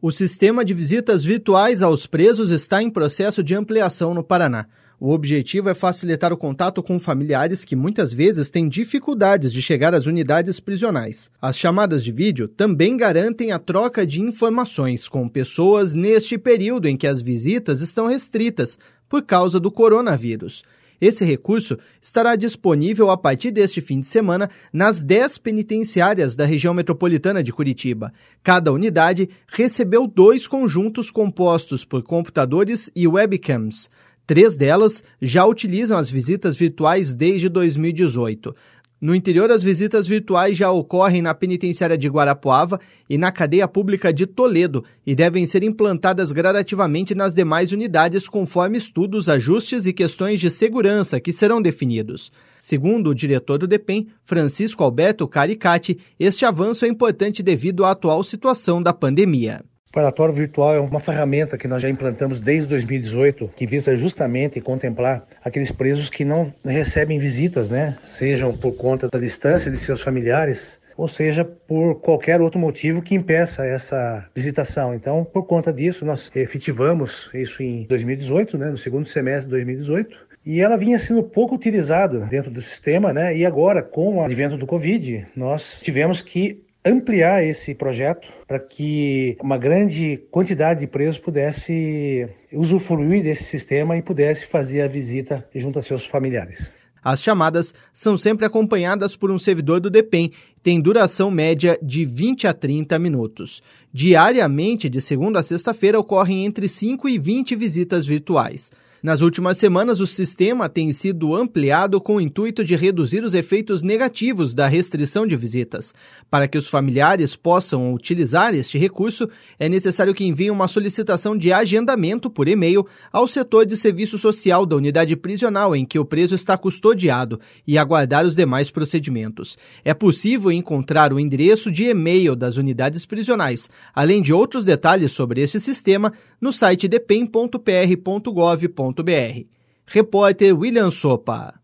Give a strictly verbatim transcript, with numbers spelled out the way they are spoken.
O sistema de visitas virtuais aos presos está em processo de ampliação no Paraná. O objetivo é facilitar o contato com familiares que muitas vezes têm dificuldades de chegar às unidades prisionais. As chamadas de vídeo também garantem a troca de informações com pessoas neste período em que as visitas estão restritas por causa do coronavírus. Esse recurso estará disponível a partir deste fim de semana nas dez penitenciárias da região metropolitana de Curitiba. Cada unidade recebeu dois conjuntos compostos por computadores e webcams. Três delas já utilizam as visitas virtuais desde dois mil e dezoito. No interior, as visitas virtuais já ocorrem na penitenciária de Guarapuava e na cadeia pública de Toledo e devem ser implantadas gradativamente nas demais unidades conforme estudos, ajustes e questões de segurança que serão definidos. Segundo o diretor do DEPEN, Francisco Alberto Caricati, este avanço é importante devido à atual situação da pandemia. O parlatório virtual é uma ferramenta que nós já implantamos desde dois mil e dezoito, que visa justamente contemplar aqueles presos que não recebem visitas, né? Sejam por conta da distância de seus familiares, ou seja, por qualquer outro motivo que impeça essa visitação. Então, por conta disso, nós efetivamos isso em dois mil e dezoito, né? No segundo semestre de dois mil e dezoito. E ela vinha sendo pouco utilizada dentro do sistema, né? E agora, com o advento do Covid, nós tivemos que ampliar esse projeto para que uma grande quantidade de presos pudesse usufruir desse sistema e pudesse fazer a visita junto a seus familiares. As chamadas são sempre acompanhadas por um servidor do DEPEN, tem duração média de vinte a trinta minutos. Diariamente, de segunda a sexta-feira, ocorrem entre cinco e vinte visitas virtuais. Nas últimas semanas, o sistema tem sido ampliado com o intuito de reduzir os efeitos negativos da restrição de visitas. Para que os familiares possam utilizar este recurso, é necessário que enviem uma solicitação de agendamento por e-mail ao setor de serviço social da unidade prisional em que o preso está custodiado e aguardar os demais procedimentos. É possível encontrar o endereço de e-mail das unidades prisionais, além de outros detalhes sobre esse sistema, no site depem ponto p r ponto gov ponto b r. Repórter William Sopa.